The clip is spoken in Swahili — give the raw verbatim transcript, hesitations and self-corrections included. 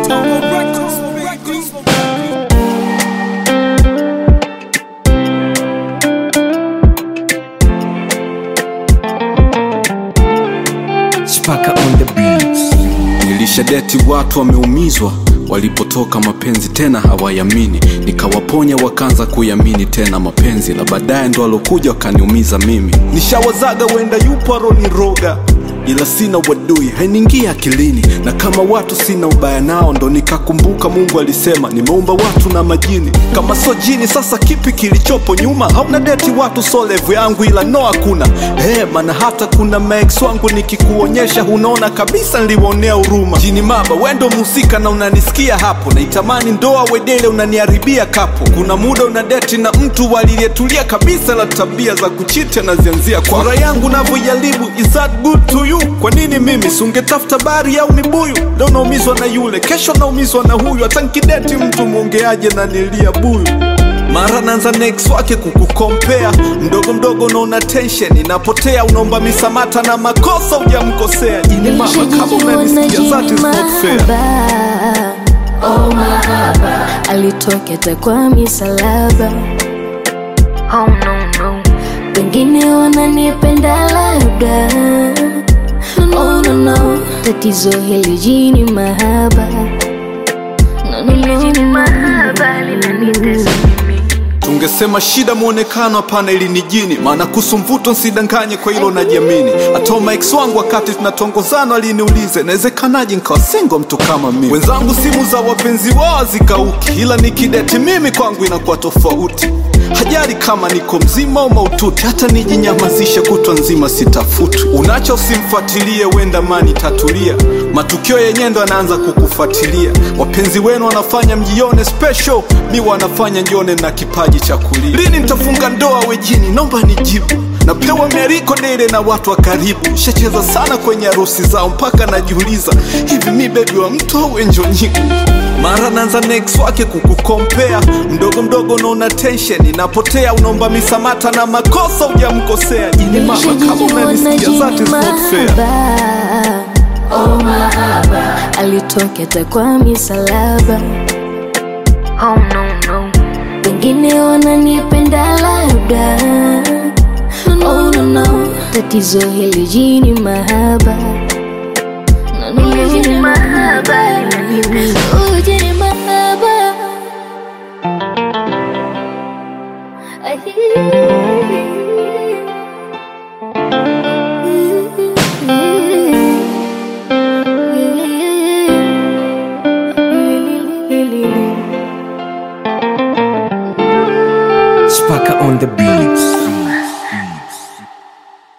Spaka on the beats. Nilishadeti watu wameumizwa walipotoka mapenzi tena hawayamini, nikawaponya wakaanza kuyamini tena mapenzi, la baadaye ndo alokuja wakaniumiza mimi. Nishawazaga wenda yupo aroniroga, ila sina wadui hainingia akilini, na kama watu sina ubaya nao, ndo nikakumbuka Mungu alisema nimeumba watu na majini. Kama so jini sasa kipi kilichopo nyuma? Hauna deti watu so levu yangu, ila no hakuna eh, mana hata kuna maex wangu nikikuonyesha unaona kabisa niliwaonea huruma. Jini maba wendo musika na unanisikia hapo, na itamani ndoa wedele unaniharibia kapo. Kuna muda unadeti na mtu walilietulia kabisa, la tabia za kuchiti na zianzia kwa furaha yangu navyoijaribu. Is that good to you? Kwa nini mimi sungetafuta bari au mibuyu? Leo naumizwa na yule, kesho naumizwa na huyu, hata nkideti mtu mwongeaje na nilia buyu. Mara nanza next wake kukukompea, mdogo mdogo unaona tension inapotea, unaomba misamata na makosa hujamkosea. Jini mama kama unanisikia that is not fair. Oh mahaba, alitoketa kwa misalaba. Oh no no, wengine wananipenda labda. Oh no no, tatizo hili jini mahaba. No no no, jini mahaba linanitesa mimi. Tungesema shida muonekano hapana, ili ni jini, maana kusumvuto nsidanganye kwa hilo najiamini. Atoma ex wangu wakati tunatongozana aliniulize nawezekanaje nikawa single mtu kama mimi. Wenzangu simu za wapenzi wao zikauki, ila nikideti mimi kwangu inakuwa tofauti. Hajari kama niko mzima au maututi, hata nijinyamazishe kutwa nzima sitafutu. Unacho usimfuatilie wenda mani tatulia, matukio yenyewe ndo anaanza kukufuatilia. Wapenzi wenu wanafanya mjione special, mi wanafanya njione na kipaji cha kulia. Lini nitafunga ndoa we jini, naomba nijibu. Napewa miariko dele na watu wa karibu, shacheza sana kwenye harusi zao mpaka najiuliza hivi mi baby wa mtu au enjo nyigu. Mara nanza next wake kukukompea, mdogo mdogo unaona tension inapotea, unaomba misamata na makosa hujamkosea. Jini mama kama unanisikia that is not fair. Oh mahaba, alitoketa kwa misalaba. Oh no no, wengine wananipenda labda. Oh no no, tatizo hili jini mahaba. No no no, jini mahaba. Oh jini mahaba. Spaka on the beats.